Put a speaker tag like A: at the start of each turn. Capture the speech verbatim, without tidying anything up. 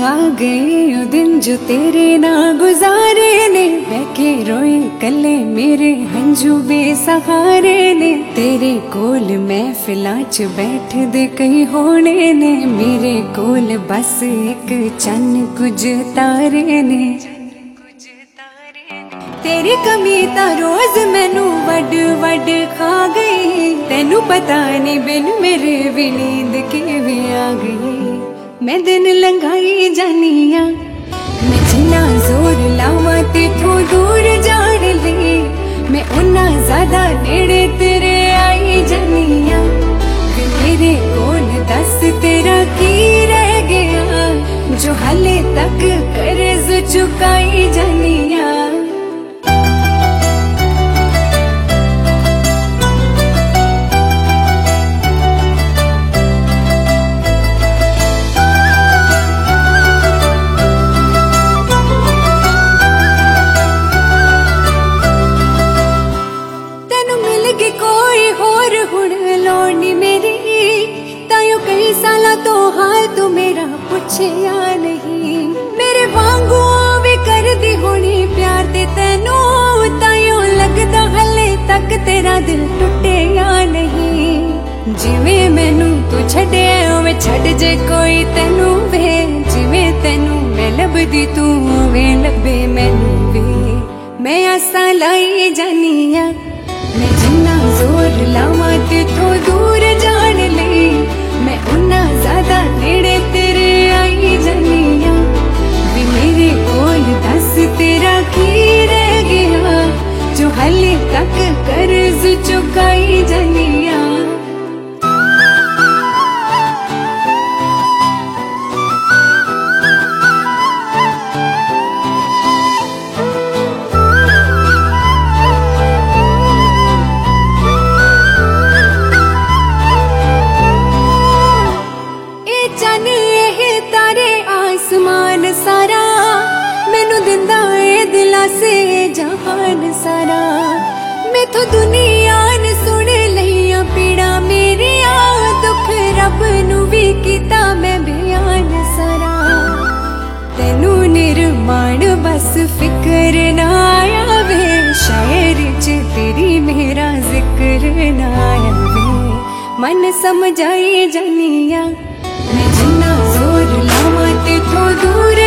A: आ गए ओ दिन जो तेरे ना गुजारे ने, बहके रोए कले मेरे हंजू बेसहारे ने। तेरे कोल महफिलां च बैठ दे कई होने ने, मेरे कोल बस एक चन्न कुछ तारे ने। तेरी कमी ता रोज मैनू वड वड खा गई, तेनू पता नहीं बिन मेरे भी नींद किवें आ गई। मैं दिन लंघाई जानिया, मैं जिन्ना जोर लावां तेथों दूर जान ले, मैं उन्ना ज्यादा नेड़े तेरे आई जानिया। मेरे कोल दस तेरा की रह गया, जो हाले तक कर्ज चुकाई जानिया। तो हाल तू मेरा पूछे या नहीं, मेरे वांगू भी कर दी होनी प्यार ते तेनू, ताइयों लगदा हले तक तेरा दिल टुटे या नहीं। जिवें मैनू तू छड़े उवें छड़ जे कोई तेनू वे, जिवें तेनू मैं लभदी तू उवें लभे मैनू वे। मैं आसां लाई जानिया, मैं जिन्ना जोर लावां तेथों दूर जान ले, मैं उन्ना ज्यादा नेड़े तेरे आई जानिया। भी मेरे कोल दस तेरा की रह गया, जो हाले तक कर्ज चुकाई जानिया। सारा मैनू दिंदा ए दिलासे जहान सारा, मैथों दुनिया ने सुन लईया पीड़ा मेरिया, दुख रब नू भी कीता मैं बयान सारा। तेनू निर्माण बस फिक्र ना आया वे, शायर च तेरी मेरा जिक्र ना आया वे। मन समझाई जानिया, मैं जिन्ना जोर लावां तेथों दूर